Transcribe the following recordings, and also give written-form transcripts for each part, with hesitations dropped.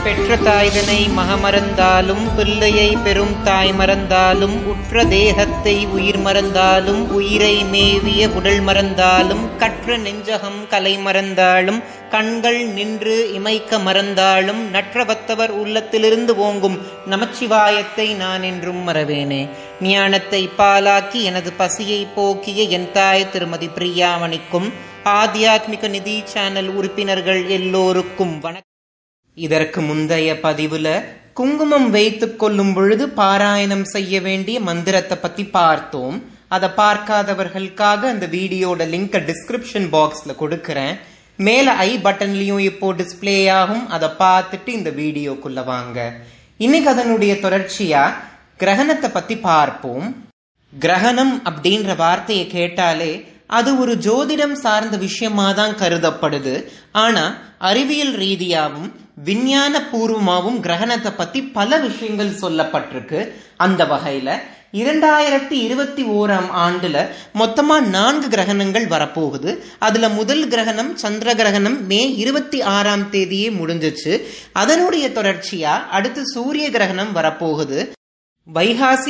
பெற்ற தாய்தனை மகமறந்தாலும் பிள்ளையை பெரும் தாய் மறந்தாலும் உற்ற தேகத்தை உயிர் மறந்தாலும் உயிரை மேவிய உடல் மறந்தாலும் கற்ற நெஞ்சகம் கலை மறந்தாலும் கண்கள் நின்று இமைக்க மறந்தாலும் நற்றவத்தவர் உள்ளத்திலிருந்து ஓங்கும் நமச்சிவாயத்தை நான் என்றும் மறவேனே. ஞானத்தை பாலாக்கி எனது பசியை போக்கிய என் தாய் திருமதி பிரியாமணிக்கும் ஆத்தியாத்மிக நிதி சேனல் உறுப்பினர்கள் எல்லோருக்கும் வணக்கம். இதற்கு முந்தைய பதிவுல குங்குமம் வைத்துக் கொள்ளும் பொழுது பாராயணம் செய்ய வேண்டிய மந்திரத்தை பத்தி பார்த்தோம். அதை பார்க்காதவர்களுக்காக அந்த வீடியோட லிங்க் டிஸ்கிரிப்ஷன் பாக்ஸ்ல கொடுக்கறேன். மேல ஐ பட்டன்லயும் இப்போ டிஸ்பிளே ஆகும். அதை பார்த்துட்டு இந்த வீடியோக்குள்ள வாங்க. இன்னைக்கு அதனுடைய தொடர்ச்சியா கிரகணத்தை பத்தி பார்ப்போம். கிரகணம் அப்படின்ற வார்த்தையை கேட்டாலே அது ஒரு ஜோதிடம் சார்ந்த விஷயமா தான் கருதப்படுது. ஆனா அறிவியல் ரீதியாவும் விஞ்ஞான பூர்வமாவும் கிரகணத்தை பத்தி பல விஷயங்கள் சொல்லப்பட்டிருக்கு. அந்த வகையில 2021 ஆண்டுல மொத்தமா 4 கிரகணங்கள் வரப்போகுது. அதுல முதல் கிரகணம் சந்திர கிரகணம் மே 26 முடிஞ்சிச்சு. அதனுடைய தொடர்ச்சியா அடுத்து சூரிய கிரகணம் வரப்போகுது. வைகாசி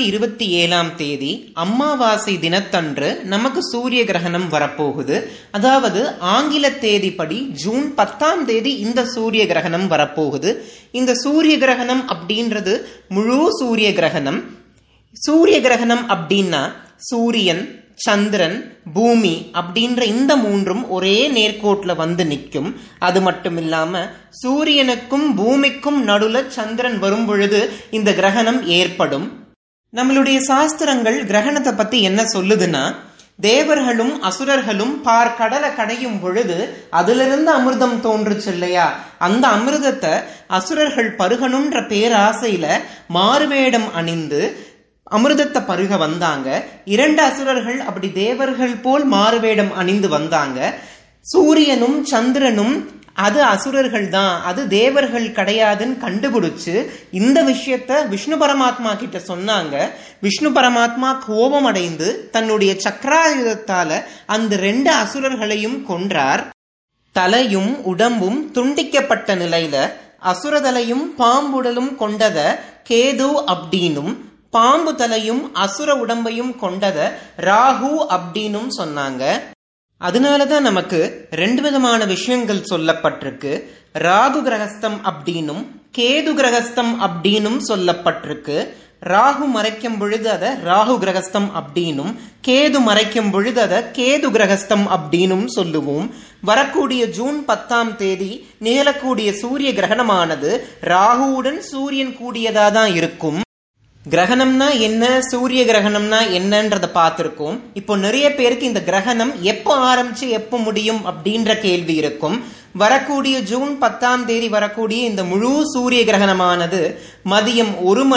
27 அம்மாவாசை தினத்தன்று நமக்கு சூரிய கிரகணம் வரப்போகுது. அதாவது ஆங்கில தேதிப்படி ஜூன் 10 இந்த சூரிய கிரகணம் வரப்போகுது. இந்த சூரிய கிரகணம் அப்படின்றது முழு சூரிய கிரகணம். சூரிய கிரகணம் அப்படின்னா சூரியன், சந்திரன், பூமி அப்படின்ற இந்த மூன்றும் ஒரே நேர்கோட்ல வந்து நிற்கும். அது மட்டும் இல்லாம சூரியனுக்கும் பூமிக்கும் நடுல சந்திரன் வரும் பொழுது இந்த கிரகணம் ஏற்படும். நம்மளுடைய சாஸ்திரங்கள் கிரகணத்தை பத்தி என்ன சொல்லுதுன்னா, தேவர்களும் அசுரர்களும் கடலை கடையும் பொழுது அதிலிருந்து அமிர்தம் தோன்றுச்சு இல்லையா, அந்த அமிர்தத்தை அசுரர்கள் பருகணும்ன்ற பேராசையில மாறுவேடம் அணிந்து அமிர்தத்தை பருக வந்தாங்க. 2 அசுரர்கள் அப்படி தேவர்கள் போல் மாறுவேடம் அணிந்து வந்தாங்க. சூரியனும் சந்திரனும் அது அசுரர்கள் தான், அது தேவர்கள் கிடையாதுன்னு கண்டுபிடிச்சு இந்த விஷயத்த விஷ்ணு பரமாத்மா கிட்ட சொன்னாங்க. விஷ்ணு பரமாத்மா கோபம் அடைந்து தன்னுடைய சக்கராயுதத்தால அந்த 2 அசுரர்களையும் கொன்றார். தலையும் உடம்பும் துண்டிக்கப்பட்ட நிலையில அசுரதலையும் பாம்புடலும் கொண்டத கேது அப்படின்னும் பாம்பு தலையும் அசுர உடம்பையும் கொண்டத ராகு அப்படின்னும் சொன்னாங்க. அதனாலதான் நமக்கு 2 விதமான விஷயங்கள் சொல்லப்பட்டிருக்கு. ராகு கிரகஸ்தம் அப்படின்னும் கேது கிரகஸ்தம் அப்படின்னும் சொல்லப்பட்டிருக்கு. ராகு மறைக்கும் பொழுது அத ராகு கிரகஸ்தம் அப்படின்னும், கேது மறைக்கும் பொழுது அத கேது கிரகஸ்தம் அப்படின்னும் சொல்லுவோம். வரக்கூடிய ஜூன் 10 நிகழக்கூடிய சூரிய கிரகணமானது ராகுவுடன் சூரியன் கூடியதா தான் இருக்கும். கிரகணம்னா என்ன, சூரிய கிரகணம்னா என்னன்றத பார்த்திருக்கோம். இப்போ நிறைய பேருக்கு இந்த கிரகணம் எப்போ ஆரம்பிச்சு எப்போ முடியும் அப்படின்ற கேள்வி இருக்கும். வரக்கூடிய ஜூன் 10 வரக்கூடிய இந்த முழு சூரிய கிரகணமானது மதியம்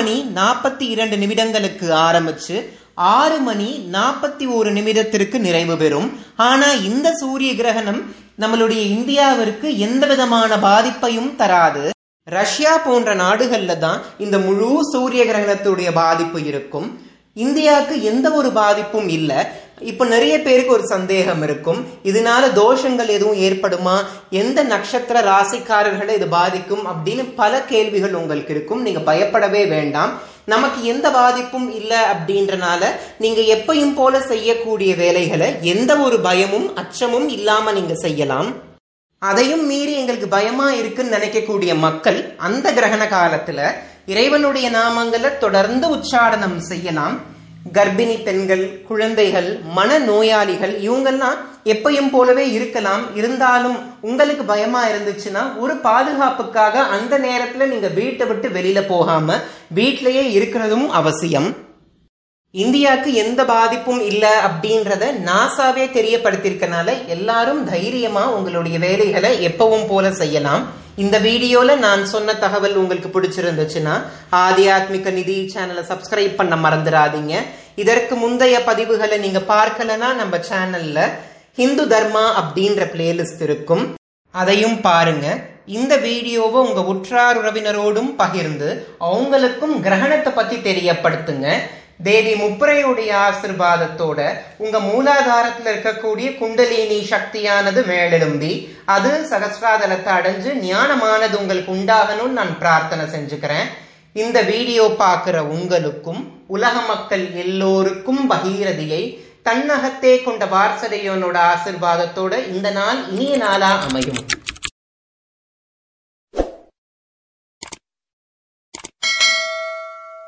1:42 ஆரம்பிச்சு 6:41 நிறைவு பெறும். ஆனா இந்த சூரிய கிரகணம் நம்மளுடைய இந்தியாவிற்கு எந்த விதமான பாதிப்பையும் தராது. ரஷ்யா போன்ற நாடுகள்ல தான் இந்த முழு சூரிய கிரகணத்துடைய பாதிப்பு இருக்கும். இந்தியாவுக்கு எந்த ஒரு பாதிப்பும் இல்லை. இப்ப நிறைய பேருக்கு ஒரு சந்தேகம் இருக்கும், இதனால தோஷங்கள் எதுவும் ஏற்படுமா, எந்த நட்சத்திர ராசிக்காரர்களை இது பாதிக்கும் அப்படின்னு பல கேள்விகள் உங்களுக்கு இருக்கும். நீங்க பயப்படவே வேண்டாம். நமக்கு எந்த பாதிப்பும் இல்லை அப்படின்றனால நீங்க எப்பயும் போல செய்யக்கூடிய வேலைகளை எந்த ஒரு பயமும் அச்சமும் இல்லாம நீங்க செய்யலாம். அதையும் மீறி எங்களுக்கு பயமா இருக்குன்னு நினைக்கக்கூடிய மக்கள் அந்த கிரகண காலத்துல இறைவனுடைய நாமங்களை தொடர்ந்து உச்சாரணம் செய்யலாம். கர்ப்பிணி பெண்கள், குழந்தைகள், மன நோயாளிகள் இவங்கெல்லாம் எப்பயும் போலவே இருக்கலாம். இருந்தாலும் உங்களுக்கு பயமா இருந்துச்சுன்னா ஒரு பாதுகாப்புக்காக அந்த நேரத்துல நீங்க வீட்டை விட்டு வெளியில போகாம வீட்டிலேயே இருக்கிறதும் அவசியம். இந்தியாவுக்கு எந்த பாதிப்பும் இல்லை அப்படின்றத நாசாவே தெரியப்படுத்திருக்கனால எல்லாரும் தைரியமா உங்களுடைய வேலைகளை எப்பவும் போல செய்யலாம். இந்த வீடியோல நான் சொன்ன தகவல் உங்களுக்கு பிடிச்சிருந்துச்சுன்னா ஆத்தியாத்மிக நிதி சேனலை சப்ஸ்கிரைப் பண்ண மறந்துடாதீங்க. இதற்கு முந்தைய பதிவுகளை நீங்க பார்க்கலன்னா நம்ம சேனல்ல ஹிந்து தர்மா அப்படின்ற பிளேலிஸ்ட் இருக்கும், அதையும் பாருங்க. இந்த வீடியோவை உங்க உற்றார் உறவினரோடும் பகிர்ந்து அவங்களுக்கும் கிரகணத்தை பத்தி தெரியப்படுத்துங்க. தேவி முப்பரையுடைய ஆசிர்வாதத்தோட உங்க மூலாதாரத்துல இருக்கக்கூடிய குண்டலினி சக்தியானது மேலெழும்பி அது சகஸ்ராதலத்தை அடைஞ்சு ஞானமானது உங்களுக்கு உண்டாகணும்னு நான் பிரார்த்தனை செஞ்சுக்கிறேன். இந்த வீடியோ பார்க்கிற உங்களுக்கும் உலக மக்கள் எல்லோருக்கும் பகீரதியை தன்னகத்தே கொண்ட வாரசதையோனோட ஆசிர்வாதத்தோட இந்த நாள் இனிய நாளா அமையும்.